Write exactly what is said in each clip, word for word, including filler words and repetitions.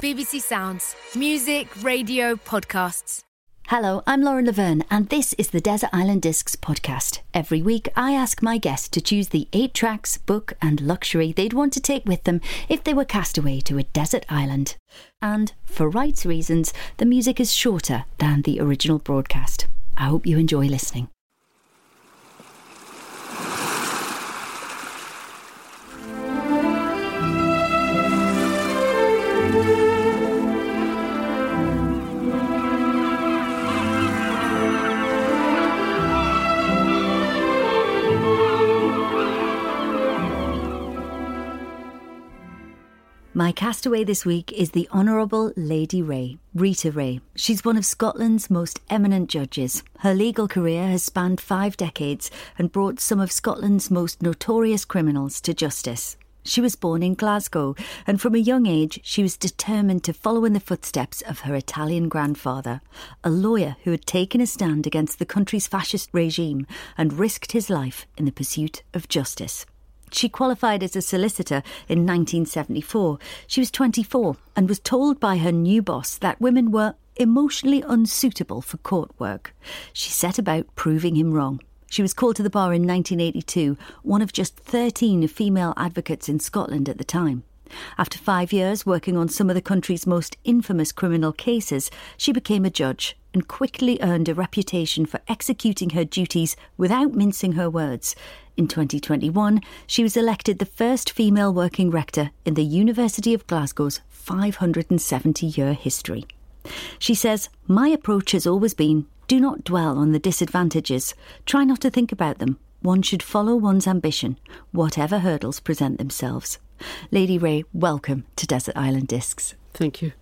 B B C Sounds. Music, radio, podcasts. Hello, I'm Lauren Laverne, and this is the Desert Island Discs podcast. Every week, I ask my guests to choose the eight tracks, book and luxury they'd want to take with them if they were cast away to a desert island. And, for rights reasons, the music is shorter than the original broadcast. I hope you enjoy listening. My castaway this week is the Honourable Lady Ray, Rita Ray. She's one of Scotland's most eminent judges. Her legal career has spanned five decades and brought some of Scotland's most notorious criminals to justice. She was born in Glasgow, and from a young age she was determined to follow in the footsteps of her Italian grandfather, a lawyer who had taken a stand against the country's fascist regime and risked his life in the pursuit of justice. She qualified as a solicitor in nineteen seventy-four. She was twenty-four and was told by her new boss that women were emotionally unsuitable for court work. She set about proving him wrong. She was called to the bar in nineteen eighty-two, one of just thirteen female advocates in Scotland at the time. After five years working on some of the country's most infamous criminal cases, she became a judge and quickly earned a reputation for executing her duties without mincing her words. In twenty twenty-one, she was elected the first female working rector in the University of Glasgow's five hundred seventy year history. She says, "My approach has always been, do not dwell on the disadvantages. Try not to think about them. One should follow one's ambition, whatever hurdles present themselves." Lady Ray, welcome to Desert Island Discs. Thank you.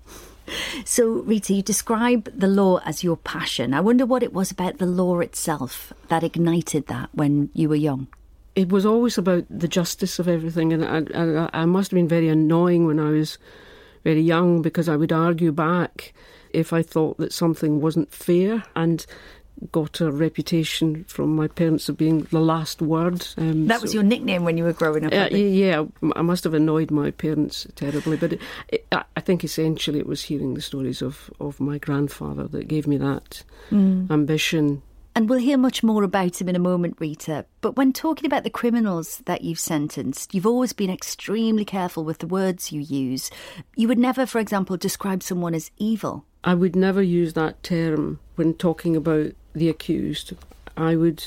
So, Rita, you describe the law as your passion. I wonder what it was about the law itself that ignited that when you were young. It was always about the justice of everything, and I, I, I must have been very annoying when I was very young, because I would argue back if I thought that something wasn't fair, and got a reputation from my parents of being the last word. Um, that was so, your nickname when you were growing up? Uh, yeah, I must have annoyed my parents terribly, but it, it, I think essentially it was hearing the stories of, of my grandfather that gave me that mm. ambition. And we'll hear much more about him in a moment, Rita. But when talking about the criminals that you've sentenced, you've always been extremely careful with the words you use. You would never, for example, describe someone as evil. I would never use that term when talking about the accused. I would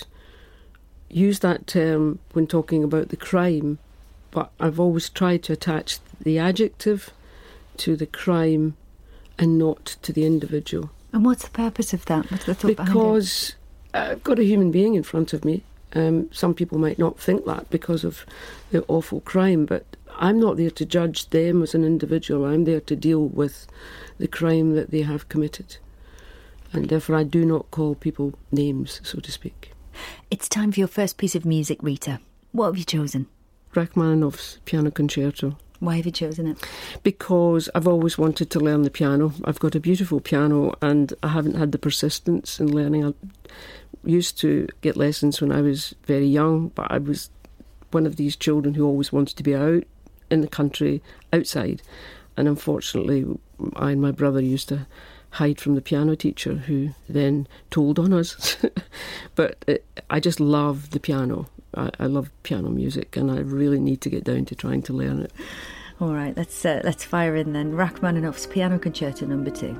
use that term when talking about the crime, but I've always tried to attach the adjective to the crime and not to the individual. And what's the purpose of that? What's the thought behind it? Because I've got a human being in front of me. Um, some people might not think that because of the awful crime, but I'm not there to judge them as an individual. I'm there to deal with the crime that they have committed. And therefore I do not call people names, so to speak. It's time for your first piece of music, Rita. What have you chosen? Rachmaninoff's Piano Concerto. Why have you chosen it? Because I've always wanted to learn the piano. I've got a beautiful piano and I haven't had the persistence in learning. I used to get lessons when I was very young, but I was one of these children who always wanted to be out in the country, outside. And unfortunately, I and my brother used to hide from the piano teacher, who then told on us. But it, I just love the piano. I, I love piano music, and I really need to get down to trying to learn it. All right, let's uh, let's fire in then. Rachmaninoff's Piano Concerto Number Two.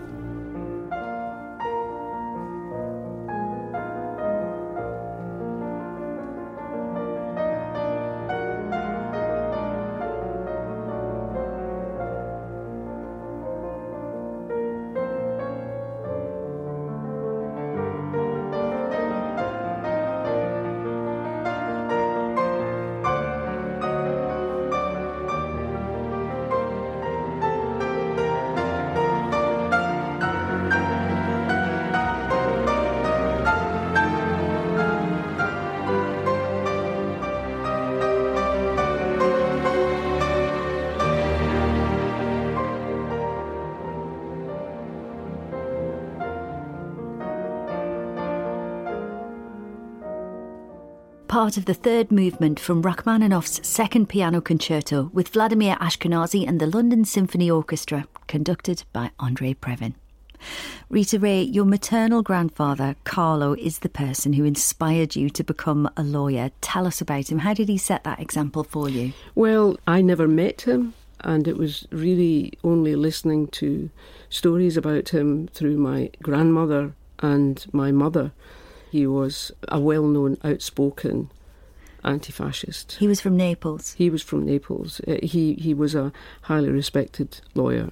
part of the third movement from Rachmaninoff's Second Piano Concerto with Vladimir Ashkenazy and the London Symphony Orchestra, conducted by Andrei Previn. Rita Ray, your maternal grandfather, Carlo, is the person who inspired you to become a lawyer. Tell us about him. How did he set that example for you? Well, I never met him, and it was really only listening to stories about him through my grandmother and my mother. He was a well-known, outspoken anti-fascist. He was from Naples. He was from Naples. Uh, he, he was a highly respected lawyer.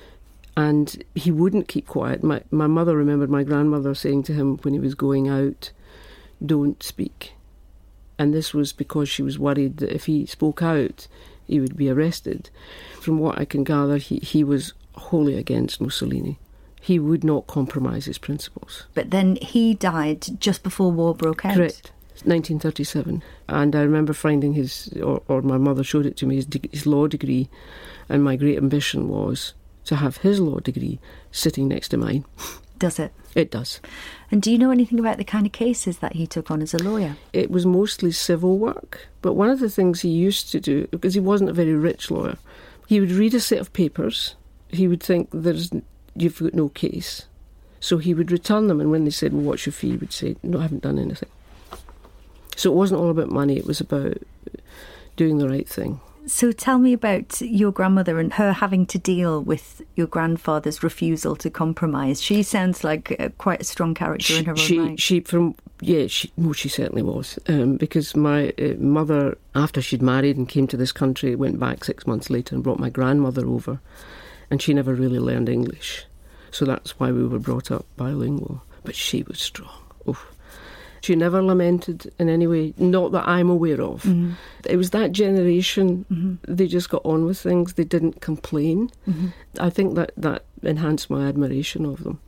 And he wouldn't keep quiet. My, my mother remembered my grandmother saying to him when he was going out, "Don't speak." And this was because she was worried that if he spoke out, he would be arrested. From what I can gather, he, he was wholly against Mussolini. He would not compromise his principles. But then he died just before war broke out. Correct. nineteen thirty-seven. And I remember finding his, or, or my mother showed it to me, his, de- his law degree. And my great ambition was to have his law degree sitting next to mine. Does it? It does. And do you know anything about the kind of cases that he took on as a lawyer? It was mostly civil work. But one of the things he used to do, because he wasn't a very rich lawyer, he would read a set of papers. He would think, there's, you've got no case. So he would return them, and when they said, well, what's your fee? He would say, no, I haven't done anything. So it wasn't all about money, it was about doing the right thing. So tell me about your grandmother and her having to deal with your grandfather's refusal to compromise. She sounds like uh, quite a strong character she, in her own she, right. She, from, yeah, she, no, she certainly was. Um, because my uh, mother, after she'd married and came to this country, went back six months later and brought my grandmother over. And she never really learned English. So that's why we were brought up bilingual. But she was strong. Oof. She never lamented in any way, not that I'm aware of. Mm-hmm. It was that generation, mm-hmm. they just got on with things, they didn't complain. Mm-hmm. I think that, that enhanced my admiration of them.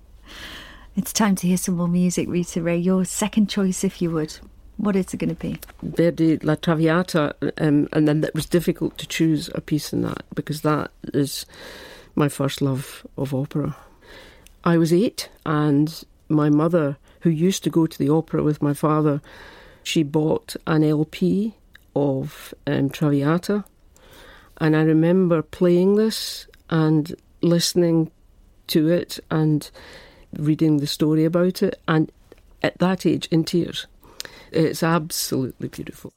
It's time to hear some more music, Rita Ray. Your second choice, if you would. What is it going to be? Verdi, La Traviata, um, and then it was difficult to choose a piece in that, because that is my first love of opera. I was eight, and my mother, who used to go to the opera with my father, she bought an L P of um, Traviata, and I remember playing this and listening to it and reading the story about it, and at that age in tears. It's absolutely beautiful.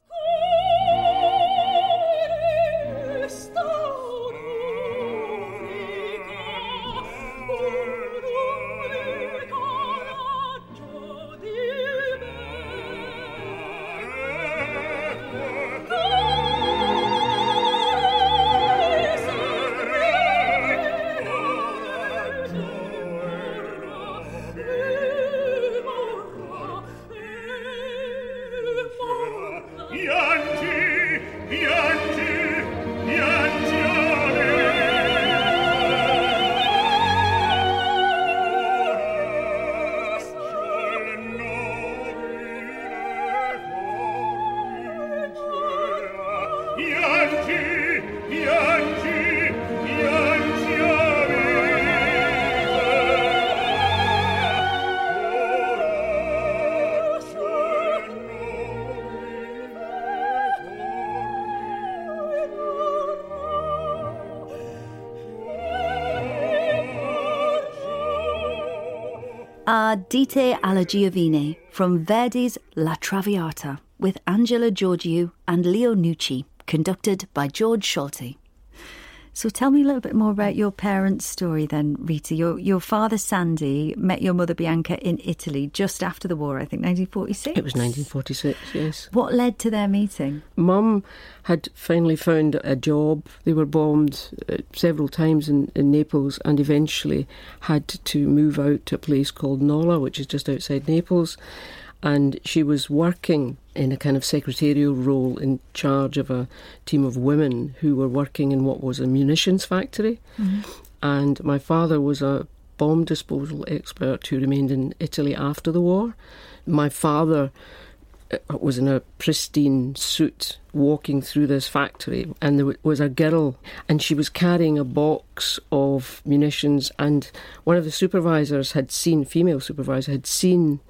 Ardite alla Giovine from Verdi's La Traviata with Angela Georgiou and Leo Nucci, conducted by George Solti. So tell me a little bit more about your parents' story then, Rita. Your your father, Sandy, met your mother, Bianca, in Italy just after the war, I think, nineteen forty-six? It was nineteen forty-six, yes. What led to their meeting? Mum had finally found a job. They were bombed uh, several times in, in Naples, and eventually had to move out to a place called Nola, which is just outside Naples. And she was working in a kind of secretarial role in charge of a team of women who were working in what was a munitions factory. Mm-hmm. And my father was a bomb disposal expert who remained in Italy after the war. My father was in a pristine suit walking through this factory, and there was a girl, and she was carrying a box of munitions, and one of the supervisors had seen, female supervisor, had seen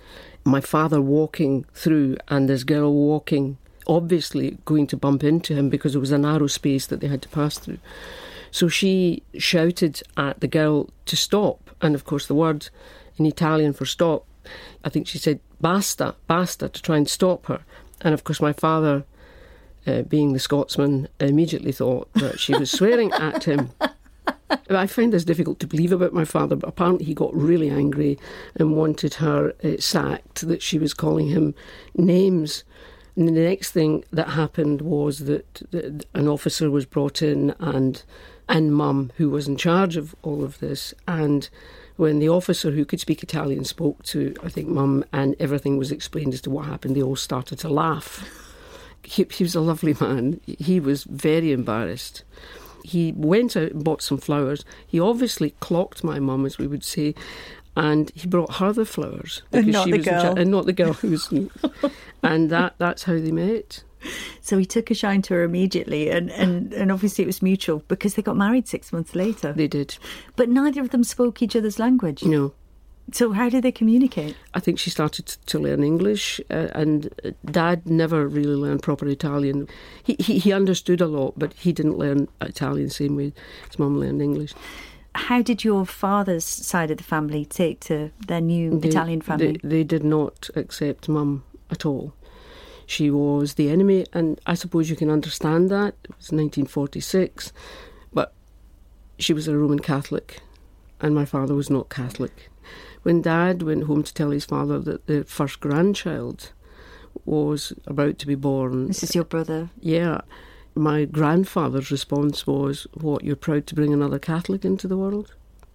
my father walking through and this girl walking, obviously going to bump into him because it was a narrow space that they had to pass through. So she shouted at the girl to stop. And of course the word in Italian for stop, I think she said basta, basta, to try and stop her. And of course my father, uh, being the Scotsman, immediately thought that she was swearing at him. I find this difficult to believe about my father, but apparently he got really angry and wanted her uh, sacked, that she was calling him names. And the next thing that happened was that, that an officer was brought in and and Mum, who was in charge of all of this. And when the officer who could speak Italian spoke to, I think, Mum, and everything was explained as to what happened, they all started to laugh. He, he was a lovely man. He was very embarrassed. He went out and bought some flowers. He obviously clocked my mum, as we would say, and he brought her the flowers. And not she the was girl. Cha- and not the girl who was... and that that's how they met. So he took a shine to her immediately, and, and, and obviously it was mutual because they got married six months later. They did. But neither of them spoke each other's language. No. So how did they communicate? I think she started to learn English, uh, and Dad never really learned proper Italian. He, he he understood a lot, but he didn't learn Italian the same way his mum learned English. How did your father's side of the family take to their new They, Italian family? They, they did not accept Mum at all. She was the enemy, and I suppose you can understand that. It was nineteen forty-six, but she was a Roman Catholic, and my father was not Catholic. When Dad went home to tell his father that the first grandchild was about to be born... This is your brother? Yeah. My grandfather's response was, what, you're proud to bring another Catholic into the world?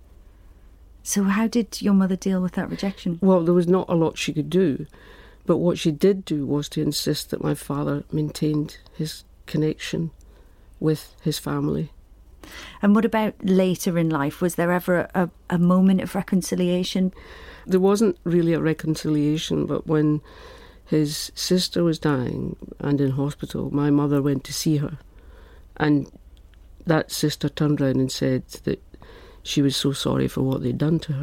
So how did your mother deal with that rejection? Well, there was not a lot she could do. But what she did do was to insist that my father maintained his connection with his family. And what about later in life? Was there ever a, a moment of reconciliation? There wasn't really a reconciliation, but when his sister was dying and in hospital, my mother went to see her. And that sister turned around and said that she was so sorry for what they'd done to her.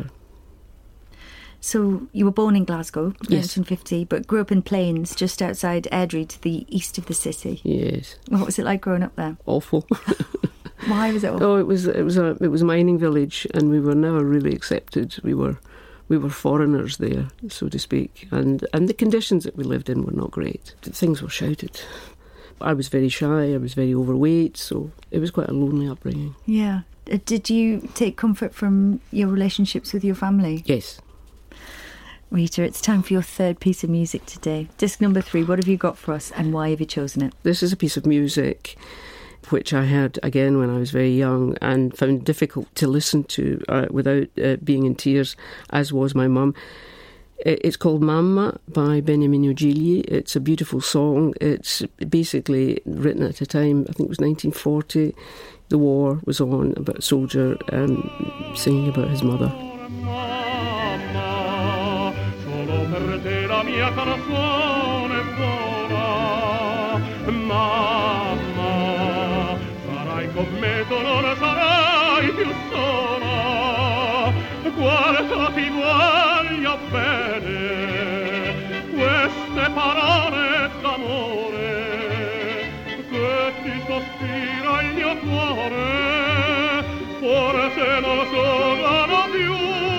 So you were born in Glasgow, Yes. nineteen fifty, but grew up in Plains, just outside Airdrie, to the east of the city. Yes. What was it like growing up there? Awful. Why was it awful? Oh, it was it was a it was a mining village, and we were never really accepted. We were we were foreigners there, so to speak, and and the conditions that we lived in were not great. Things were shouted. I was very shy. I was very overweight, so it was quite a lonely upbringing. Yeah. Uh, Did you take comfort from your relationships with your family? Yes. Rita, it's time for your third piece of music today. Disc number three, what have you got for us and why have you chosen it? This is a piece of music which I heard again when I was very young and found difficult to listen to uh, without uh, being in tears, as was my mum. It's called Mamma by Beniamino Gigli. It's a beautiful song. It's basically written at a time, I think it was nineteen forty. The war was on, about a soldier um, singing about his mother. La mia canzone buona, mamma, sarai con me, tu non sarai più sola, quanto ti voglio bene, queste parole d'amore, che ti sospira il mio cuore, forse non sono più.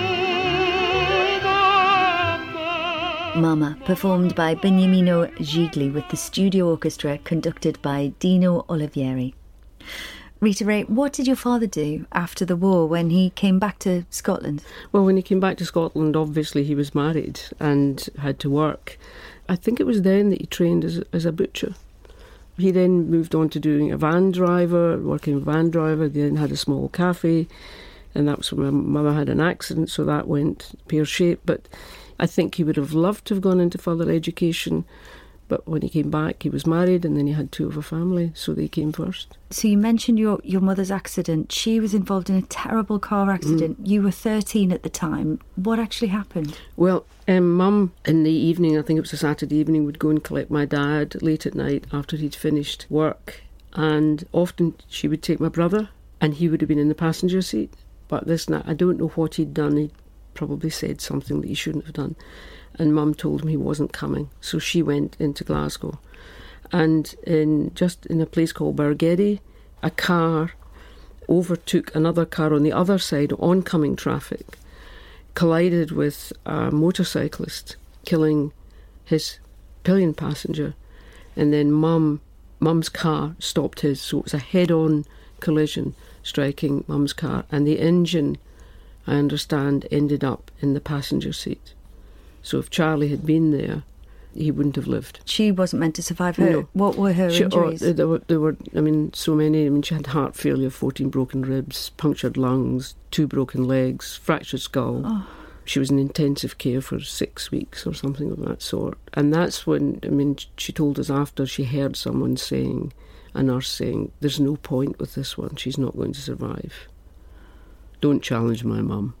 Mamma, performed by Beniamino Gigli with the studio orchestra conducted by Dino Olivieri. Rita Ray, what did your father do after the war when he came back to Scotland? Well, when he came back to Scotland, obviously he was married and had to work. I think it was then that he trained as, as a butcher. He then moved on to doing a van driver, working a van driver. They then had a small cafe, and that was when my mother had an accident, so that went pear-shaped. But I think he would have loved to have gone into further education, but when he came back, he was married, and then he had two of a family, so they came first. So you mentioned your, your mother's accident. She was involved in a terrible car accident. Mm. You were thirteen at the time. What actually happened? Well, um, Mum, in the evening, I think it was a Saturday evening, would go and collect my dad late at night after he'd finished work, and often she would take my brother, and he would have been in the passenger seat. But this night, I don't know what he'd done. He probably said something that he shouldn't have done. And Mum told him he wasn't coming. So she went into Glasgow. And in just in a place called Bargeddie, a car overtook another car on the other side, oncoming traffic, collided with a motorcyclist, killing his pillion passenger. And then Mum, Mum's car stopped his, so it was a head-on collision striking Mum's car. And the engine, I understand, ended up in the passenger seat. So if Charlie had been there, he wouldn't have lived. She wasn't meant to survive her. No. What were her she, injuries? Oh, there, were, there were, I mean, so many. I mean, she had heart failure, fourteen broken ribs, punctured lungs, two broken legs, fractured skull. Oh. She was in intensive care for six weeks or something of that sort. And that's when, I mean, she told us after she heard someone saying, a nurse saying, there's no point with this one, she's not going to survive. Don't challenge my mum.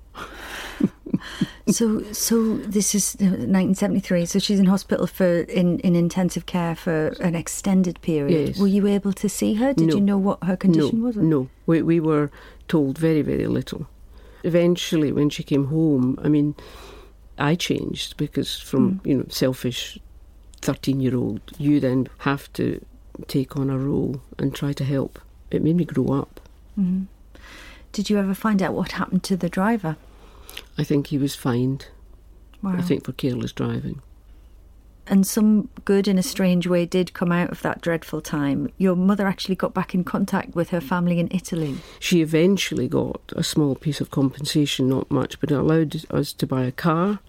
so so this is nineteen seventy-three, so she's in hospital for in, in intensive care for an extended period. Yes. Were you able to see her? Did no. you know what her condition no, was? No, we, we were told very, very little. Eventually, when she came home, I mean, I changed because from, mm. you know, selfish thirteen-year-old, you then have to take on a role and try to help. It made me grow up. Mm. Did you ever find out what happened to the driver? I think he was fined. Wow. I think for careless driving. And some good in a strange way did come out of that dreadful time. Your mother actually got back in contact with her family in Italy. She eventually got a small piece of compensation, not much, but it allowed us to buy a car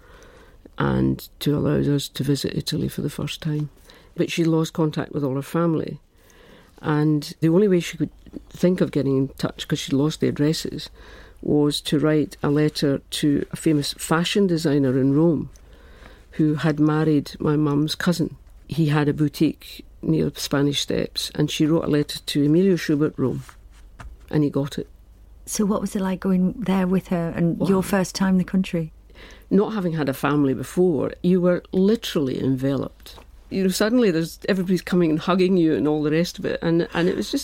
and to allow us to visit Italy for the first time. But she lost contact with all her family. And the only way she could think of getting in touch, because she lost the addresses, was to write a letter to a famous fashion designer in Rome who had married my mum's cousin. He had a boutique near the Spanish Steps, and she wrote a letter to Emilio Schubert, Rome, and he got it. So what was it like going there with her and wow. your first time in the country? Not having had a family before, you were literally enveloped. You know, suddenly there's everybody's coming and hugging you and all the rest of it, and, and it was just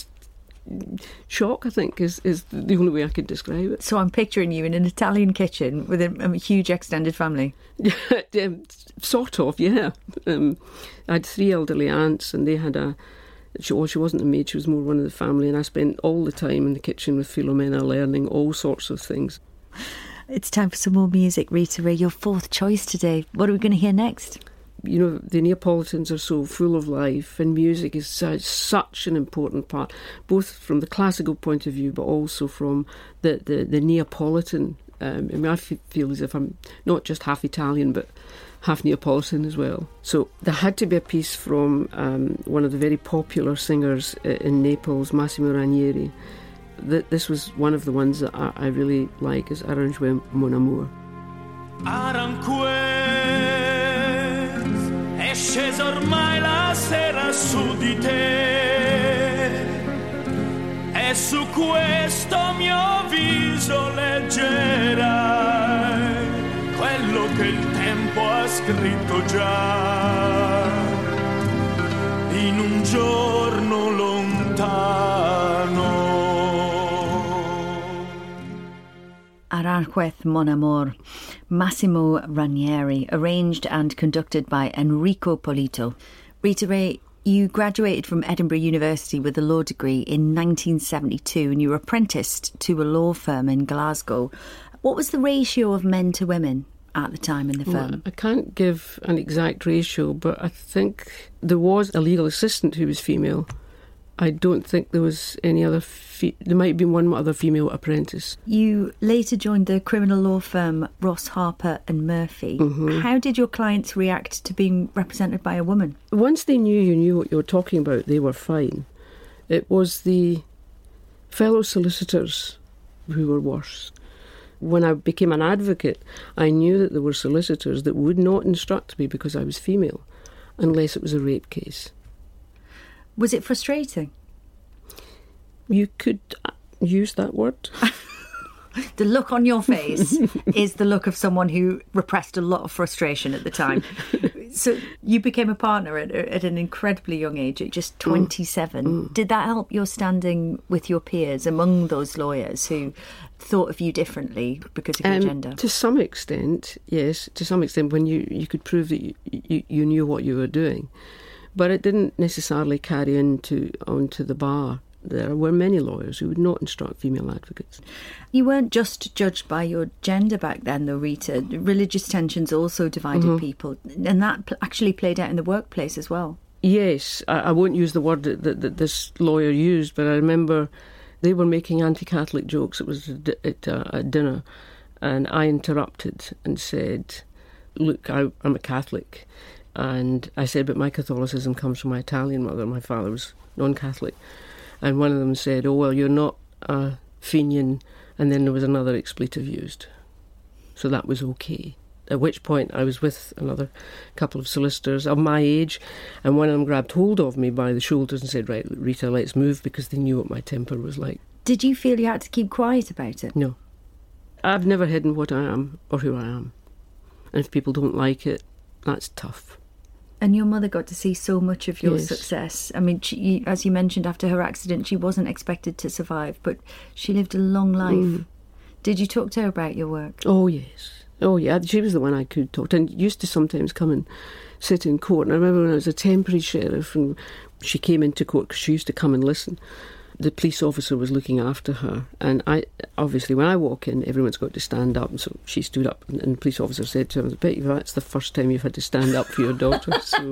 shock, I think, is, is the only way I could describe it. So I'm picturing you in an Italian kitchen with a, a huge extended family. um, sort of, yeah. Um, I had three elderly aunts, and they had a... She, well, she wasn't a maid, she was more one of the family, and I spent all the time in the kitchen with Philomena learning all sorts of things. It's time for some more music, Rita Ray, your fourth choice today. What are we going to hear next? You know, the Neapolitans are so full of life, and music is such, such an important part, both from the classical point of view, but also from the, the, the Neapolitan. Um, I mean, I feel as if I'm not just half Italian, but half Neapolitan as well. So there had to be a piece from um, one of the very popular singers in Naples, Massimo Ranieri. This was one of the ones that I, I really like, is Aranjuez Mon Amour. Aranjuez è scesa ormai la sera su di te, e su questo mio viso leggerai quello che il tempo ha scritto già in un giorno lontano. Aranjuez Mon Amour, Massimo Ranieri, arranged and conducted by Enrico Polito. Rita Ray, you graduated from Edinburgh University with a law degree in nineteen seventy-two, and you were apprenticed to a law firm in Glasgow. What was the ratio of men to women at the time in the firm? Well, I can't give an exact ratio, but I think there was a legal assistant who was female. I don't think there was any other... Fe- there might have been one other female apprentice. You later joined the criminal law firm Ross, Harper and Murphy. Mm-hmm. How did your clients react to being represented by a woman? Once they knew you knew what you were talking about, they were fine. It was the fellow solicitors who were worse. When I became an advocate, I knew that there were solicitors that would not instruct me because I was female, unless it was a rape case. Was it frustrating? You could use that word. The look on your face is the look of someone who repressed a lot of frustration at the time. So you became a partner at, at an incredibly young age, at just twenty-seven. Mm. Mm. Did that help your standing with your peers among those lawyers who thought of you differently because of your um, gender? To some extent, yes. To some extent, when you, you could prove that you, you, you knew what you were doing. But it didn't necessarily carry into onto the bar. There were many lawyers who would not instruct female advocates. You weren't just judged by your gender back then, though, Rita. Religious tensions also divided mm-hmm. people, and that pl- actually played out in the workplace as well. Yes, I, I won't use the word that, that, that this lawyer used, but I remember they were making anti-Catholic jokes. It was at, uh, at dinner, and I interrupted and said, look, I, I'm a Catholic. And I said, but my Catholicism comes from my Italian mother. My father was non-Catholic. And one of them said, oh, well, you're not a Fenian. And then there was another expletive used. So that was okay. At which point I was with another couple of solicitors of my age, and one of them grabbed hold of me by the shoulders and said, right, Rita, let's move, because they knew what my temper was like. Did you feel you had to keep quiet about it? No. I've never hidden what I am or who I am. And if people don't like it, that's tough. And your mother got to see so much of your yes. success. I mean, she, as you mentioned, after her accident, she wasn't expected to survive, but she lived a long life. Mm. Did you talk to her about your work? Oh, yes. Oh, yeah. She was the one I could talk to, and used to sometimes come and sit in court. And I remember when I was a temporary sheriff, and she came into court because she used to come and listen. The police officer was looking after her, and I obviously when I walk in, everyone's got to stand up, and so she stood up, and, and the police officer said to her, I bet you that's the first time you've had to stand up for your daughter. So,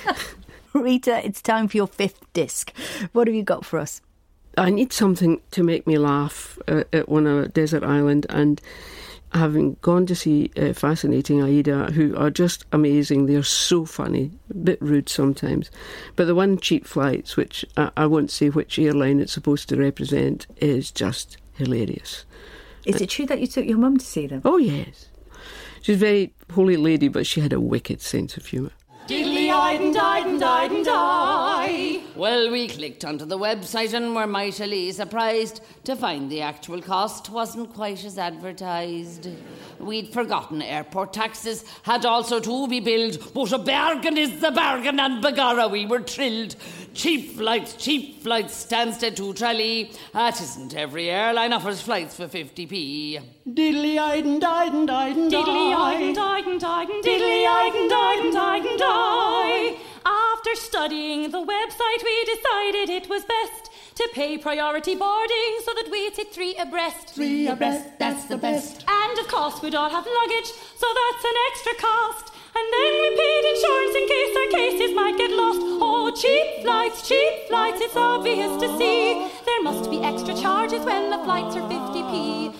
Rita, it's time for your fifth disc. What have you got for us? I need something to make me laugh uh, on a desert island, and having gone to see uh, Fascinating Aida, who are just amazing. They're so funny, a bit rude sometimes. But the one, Cheap Flights, which I, I won't say which airline it's supposed to represent, is just hilarious. Is it true that you took your mum to see them? Oh, yes. She's a very holy lady, but she had a wicked sense of humour. Diddly-eyed and died and died and die. Well, we clicked onto the website and were mightily surprised to find the actual cost wasn't quite as advertised. We'd forgotten airport taxes had also to be billed, but a bargain is the bargain, and begorra we were thrilled. Cheap flights, cheap flights, Stansted to Tralee. That isn't every airline offers flights for fifty p. Diddly-eyed and died and died and died. Diddly-eyed and died and died and diddly-eyed and died and died and died. After studying the website, we decided it was best to pay priority boarding so that we'd sit three abreast. Three abreast, that's the best. And of course we'd all have luggage, so that's an extra cost. And then we paid insurance in case our cases might get lost. Oh, cheap flights, cheap flights, it's obvious to see. There must be extra charges when the flights are fifty p.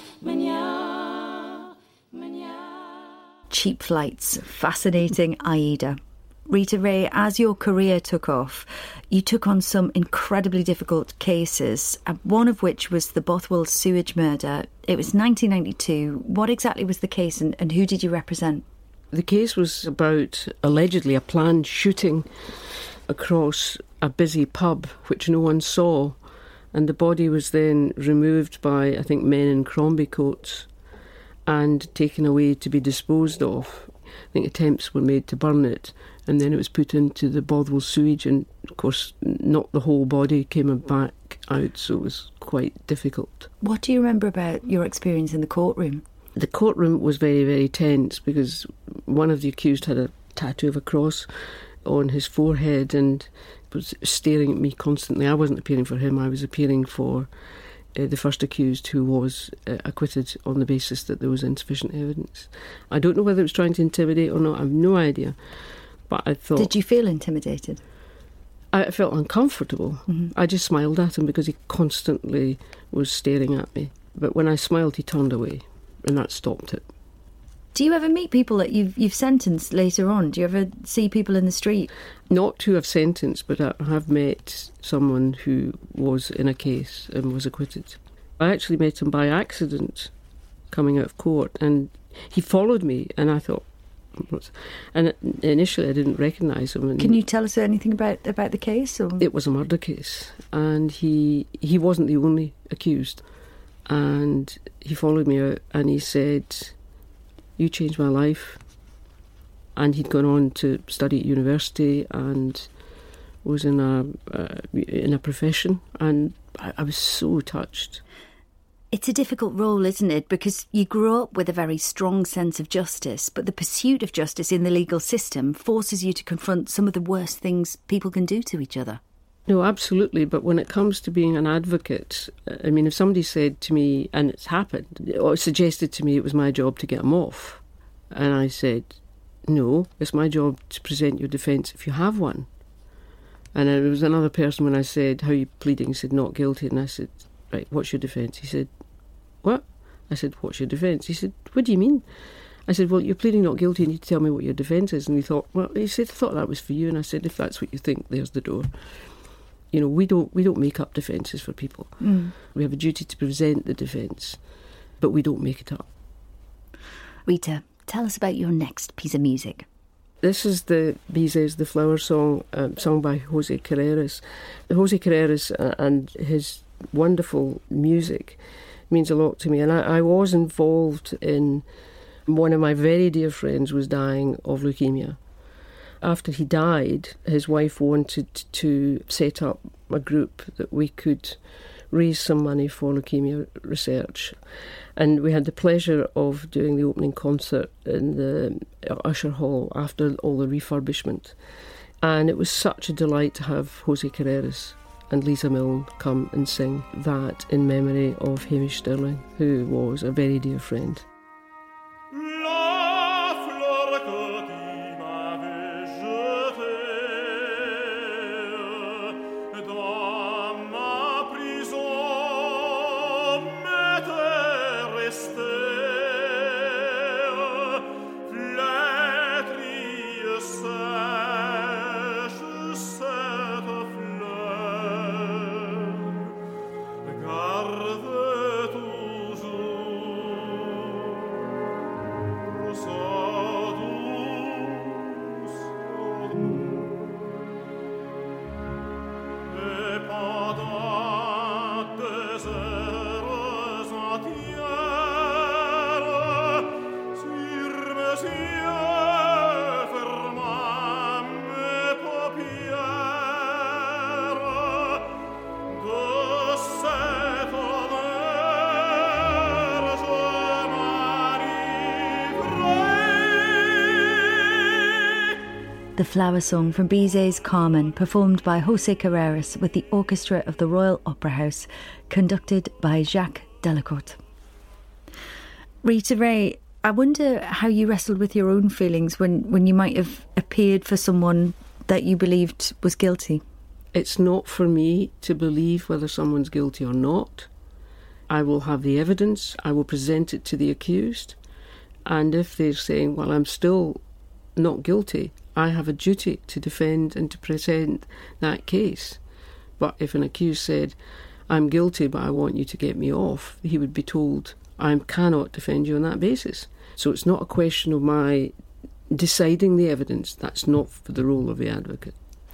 Manya, manya. Cheap Flights, Fascinating Aida. Rita Ray, as your career took off, you took on some incredibly difficult cases, one of which was the Bothwell sewage murder. It was nineteen ninety-two. What exactly was the case, and, and who did you represent? The case was about allegedly a planned shooting across a busy pub, which no one saw, and the body was then removed by, I think, men in Crombie coats and taken away to be disposed of. I think attempts were made to burn it, and then it was put into the Bothwell sewage, and of course not the whole body came back out, so it was quite difficult. What do you remember about your experience in the courtroom? The courtroom was very, very tense because one of the accused had a tattoo of a cross on his forehead and was staring at me constantly. I wasn't appearing for him, I was appearing for uh, the first accused, who was uh, acquitted on the basis that there was insufficient evidence. I don't know whether it was trying to intimidate or not, I have no idea. But I thought... Did you feel intimidated? I felt uncomfortable. Mm-hmm. I just smiled at him because he constantly was staring at me. But when I smiled, he turned away, and that stopped it. Do you ever meet people that you've you've sentenced later on? Do you ever see people in the street? Not who I've sentenced, but I have met someone who was in a case and was acquitted. I actually met him by accident coming out of court, and he followed me, and I thought... And initially I didn't recognise him. And can you tell us anything about, about the case? Or? It was a murder case, and he he wasn't the only accused. And he followed me out and he said, "You changed my life." and he'd gone on to study at university and was in a uh, in a profession, and I, I was so touched. It's a difficult role, isn't it? Because you grew up with a very strong sense of justice, but the pursuit of justice in the legal system forces you to confront some of the worst things people can do to each other. No, absolutely. But when it comes to being an advocate, I mean, if somebody said to me, and it's happened, or suggested to me it was my job to get them off, and I said, no, it's my job to present your defence if you have one. And there was another person when I said, how are you pleading? He said, not guilty. And I said, right, what's your defence? He said, what? I said, what's your defence? He said, what do you mean? I said, well, you're pleading not guilty and you tell me what your defence is. And he thought, well, he said, I thought that was for you. And I said, if that's what you think, there's the door. You know, we don't we don't make up defences for people. Mm. We have a duty to present the defence, but we don't make it up. Rita, tell us about your next piece of music. This is the Bizes, the Flower Song, um, sung by Jose Carreras. Jose Carreras uh, and his wonderful music means a lot to me. And I, I was involved in, one of my very dear friends was dying of leukemia. After he died, his wife wanted to set up a group that we could raise some money for leukemia research. And we had the pleasure of doing the opening concert in the Usher Hall after all the refurbishment. And it was such a delight to have Jose Carreras and Lisa Milne come and sing that in memory of Hamish Stirling, who was a very dear friend. The Flower Song from Bizet's Carmen, performed by Jose Carreras with the orchestra of the Royal Opera House, conducted by Jacques Delacourt. Rita Ray, I wonder how you wrestled with your own feelings when, when you might have appeared for someone that you believed was guilty. It's not for me to believe whether someone's guilty or not. I will have the evidence, I will present it to the accused, and if they're saying, well, I'm still not guilty, I have a duty to defend and to present that case. But if an accused said, I'm guilty but I want you to get me off, he would be told, I cannot defend you on that basis. So it's not a question of my deciding the evidence. That's not for the role of the advocate.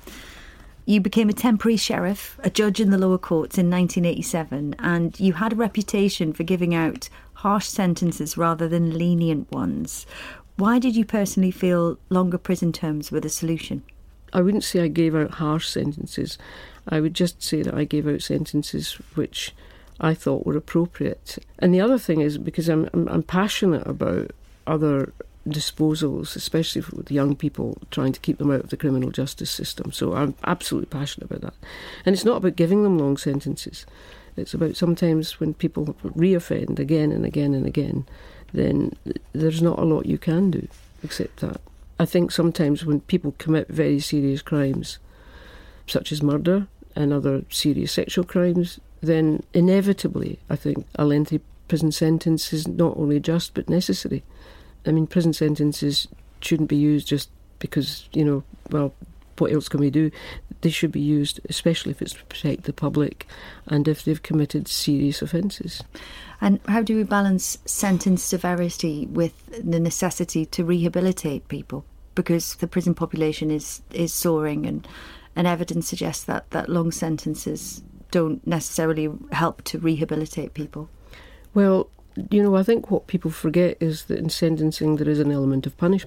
You became a temporary sheriff, a judge in the lower courts in nineteen eighty-seven, and you had a reputation for giving out harsh sentences rather than lenient ones. Why did you personally feel longer prison terms were the solution? I wouldn't say I gave out harsh sentences. I would just say that I gave out sentences which I thought were appropriate. And the other thing is, because I'm, I'm, I'm passionate about other disposals, especially with young people, trying to keep them out of the criminal justice system. So I'm absolutely passionate about that. And it's not about giving them long sentences. It's about sometimes when people reoffend again and again and again, then there's not a lot you can do except that. I think sometimes when people commit very serious crimes, such as murder and other serious sexual crimes, then inevitably I think a lengthy prison sentence is not only just but necessary. I mean, prison sentences shouldn't be used just because, you know, well, what else can we do? They should be used, especially if it's to protect the public and if they've committed serious offences. And how do we balance sentence severity with the necessity to rehabilitate people? Because the prison population is, is soaring, and, and evidence suggests that, that long sentences don't necessarily help to rehabilitate people. Well, you know, I think what people forget is that in sentencing there is an element of punishment.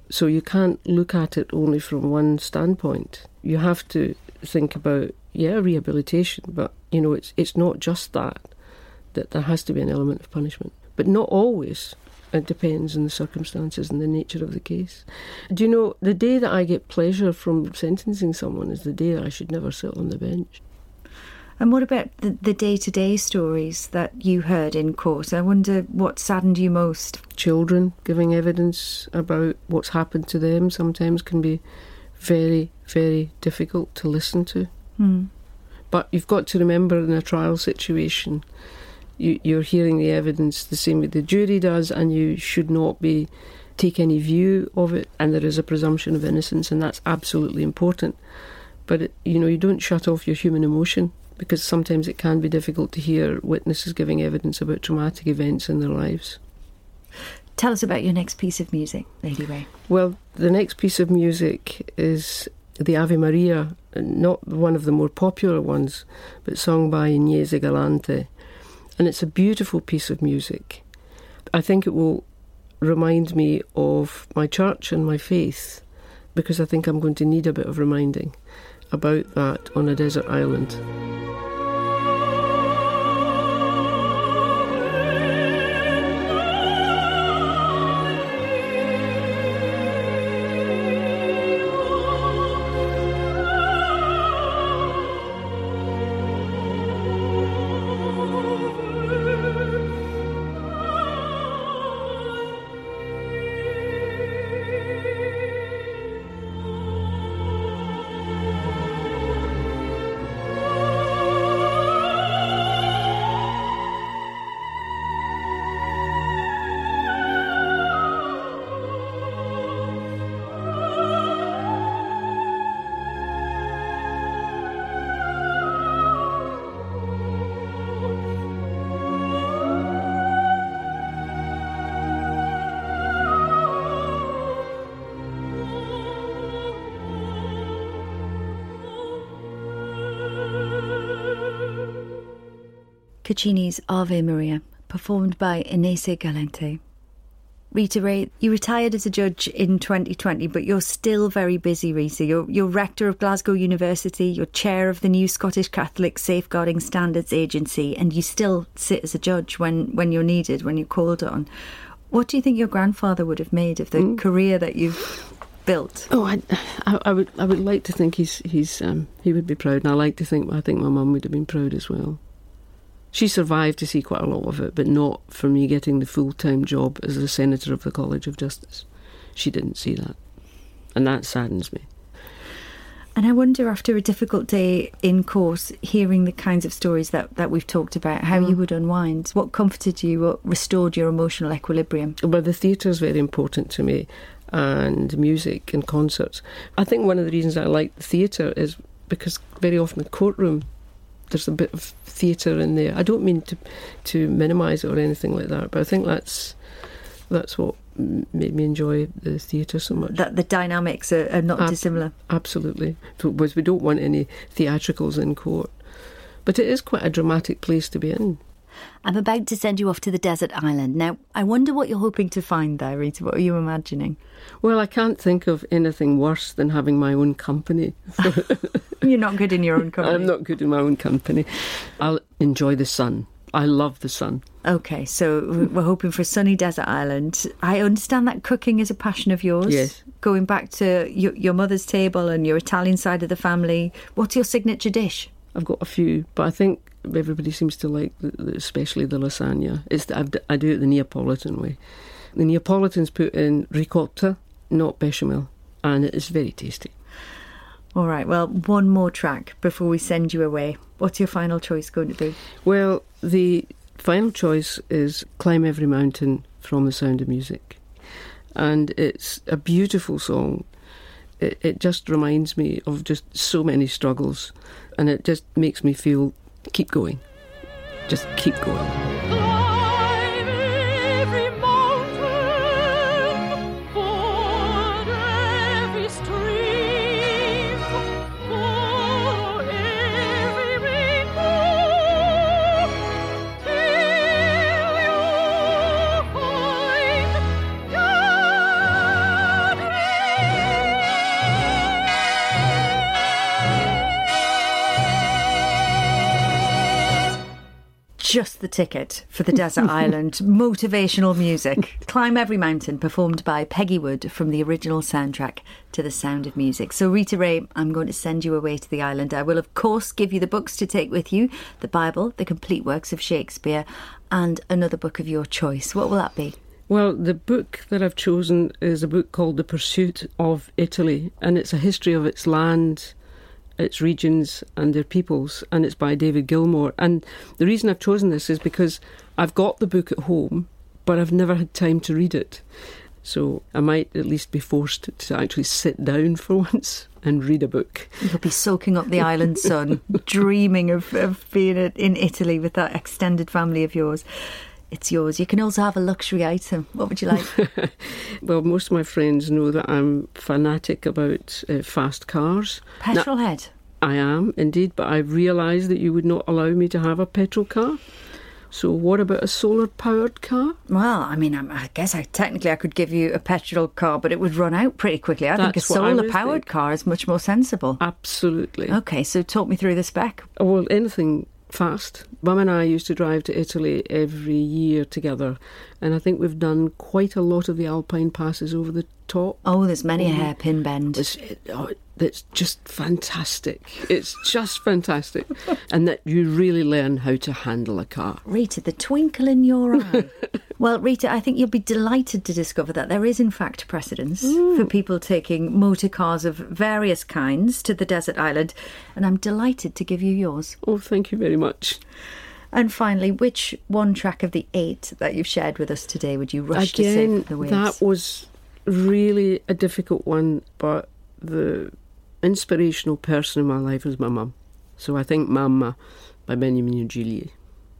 So you can't look at it only from one standpoint. You have to think about, yeah, rehabilitation, but, you know, it's it's not just that, that there has to be an element of punishment. But not always. It depends on the circumstances and the nature of the case. Do you know, the day that I get pleasure from sentencing someone is the day that I should never sit on the bench. And what about the, the day-to-day stories that you heard in court? I wonder what saddened you most. Children giving evidence about what's happened to them sometimes can be very, very difficult to listen to. Hmm. But you've got to remember, in a trial situation, you, you're hearing the evidence the same way the jury does, and you should not be take any view of it, and there is a presumption of innocence, and that's absolutely important. But, it, you know, you don't shut off your human emotion, because sometimes it can be difficult to hear witnesses giving evidence about traumatic events in their lives. Tell us about your next piece of music, Lady Ray. Well, the next piece of music is the Ave Maria, not one of the more popular ones, but sung by Agnese Galante. And it's a beautiful piece of music. I think it will remind me of my church and my faith, because I think I'm going to need a bit of reminding about that on a desert island. Caccini's Ave Maria, performed by Agnese Galante. Rita Ray, you retired as a judge in twenty twenty, but you're still very busy, Rita. You're, you're rector of Glasgow University, you're chair of the new Scottish Catholic Safeguarding Standards Agency, and you still sit as a judge when, when you're needed, when you're called on. What do you think your grandfather would have made of the mm. career that you've built? Oh, I, I, I would, I would like to think he's, he's, um, he would be proud, and I like to think, I think my mum would have been proud as well. She survived to see quite a lot of it, but not for me getting the full-time job as a Senator of the College of Justice. She didn't see that, and that saddens me. And I wonder, after a difficult day in court, hearing the kinds of stories that, that we've talked about, how mm. you would unwind. What comforted you, what restored your emotional equilibrium? Well, the theatre is very important to me, and music and concerts. I think one of the reasons I like the theatre is because very often the courtroom, there's a bit of theatre in there. I don't mean to to minimise it or anything like that, but I think that's that's what made me enjoy the theatre so much. That the dynamics are, are not Ab- dissimilar. Absolutely. Because we don't want any theatricals in court. But it is quite a dramatic place to be in. I'm about to send you off to the desert island. Now, I wonder what you're hoping to find there, Rita. What are you imagining? Well, I can't think of anything worse than having my own company. You're not good in your own company. I'm not good in my own company. I'll enjoy the sun. I love the sun. OK, so we're hoping for a sunny desert island. I understand that cooking is a passion of yours. Yes. Going back to your, your mother's table and your Italian side of the family, what's your signature dish? I've got a few, but I think everybody seems to like, the, the, especially the lasagna. It's the, I've, I do it the Neapolitan way. The Neapolitans put in ricotta, not bechamel, and it is very tasty. All right, well, one more track before we send you away. What's your final choice going to be? Well, the final choice is Climb Every Mountain from The Sound of Music. And it's a beautiful song. It, it just reminds me of just so many struggles, and it just makes me feel, keep going. Just keep going. just the ticket for the desert island. Motivational music. Climb Every Mountain, performed by Peggy Wood from the original soundtrack to The Sound of Music. So Rita Ray, I'm going to send you away to the island. I will, of course, give you the books to take with you, the Bible, the complete works of Shakespeare, and another book of your choice. What will that be? Well, the book that I've chosen is a book called The Pursuit of Italy, and it's a history of its land, its regions and their peoples, and it's by David Gilmour. And the reason I've chosen this is because I've got the book at home, but I've never had time to read it. So I might at least be forced to actually sit down for once and read a book. You'll be soaking up the island sun, dreaming of, of being in Italy with that extended family of yours. It's yours. You can also have a luxury item. What would you like? Well, most of my friends know that I'm fanatic about uh, fast cars. Petrol now, head? I am, indeed, but I realise that you would not allow me to have a petrol car. So what about a solar-powered car? Well, I mean, I guess I technically I could give you a petrol car, but it would run out pretty quickly. I That's think a solar-powered car is much more sensible. Absolutely. OK, so talk me through the spec. Well, anything fast. Mum and I used to drive to Italy every year together, and I think we've done quite a lot of the Alpine passes over the top. Oh, there's many a hairpin bend. It's, it, oh, it's just fantastic. It's just fantastic. And that you really learn how to handle a car. Rita, the twinkle in your eye. Well, Rita, I think you'll be delighted to discover that there is in fact precedence mm. for people taking motor cars of various kinds to the desert island, and I'm delighted to give you yours. Oh, thank you very much. And finally, which one track of the eight that you've shared with us today would you rush Again, to save the waves? That was really a difficult one, but the inspirational person in my life was my mum. So I think Mamma by Benjamin Gigli.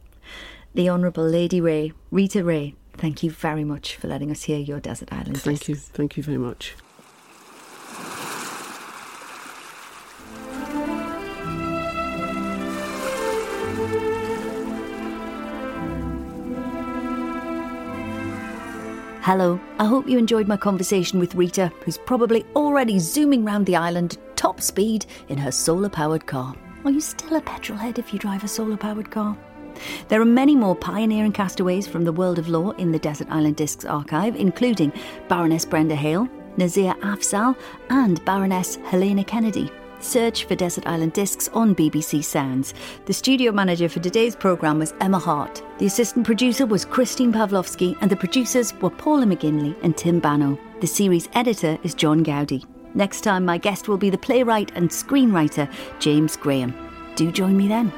The Honourable Lady Ray, Rita Ray, thank you very much for letting us hear your Desert Island Thank discs. you, thank you very much. Hello, I hope you enjoyed my conversation with Rita, who's probably already zooming round the island top speed in her solar-powered car. Are you still a petrol head if you drive a solar-powered car? There are many more pioneering castaways from the world of law in the Desert Island Discs archive, including Baroness Brenda Hale, Nazir Afzal and Baroness Helena Kennedy. Search for Desert Island Discs on B B C Sounds. The studio manager for today's programme was Emma Hart. The assistant producer was Christine Pavlovsky, and the producers were Paula McGinley and Tim Bano. The series editor is John Gowdy. Next time, my guest will be the playwright and screenwriter James Graham. Do join me then.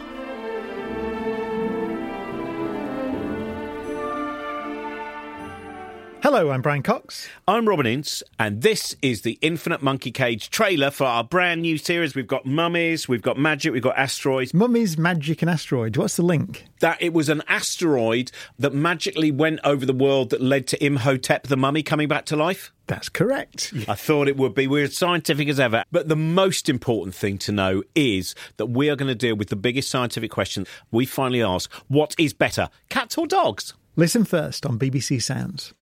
Hello, I'm Brian Cox. I'm Robin Ince, and this is the Infinite Monkey Cage trailer for our brand new series. We've got mummies, we've got magic, we've got asteroids. Mummies, magic and asteroid. What's the link? That it was an asteroid that magically went over the world that led to Imhotep the mummy coming back to life. That's correct. I thought it would be. We're as scientific as ever. But the most important thing to know is that we are going to deal with the biggest scientific question. We finally ask, what is better, cats or dogs? Listen first on B B C Sounds.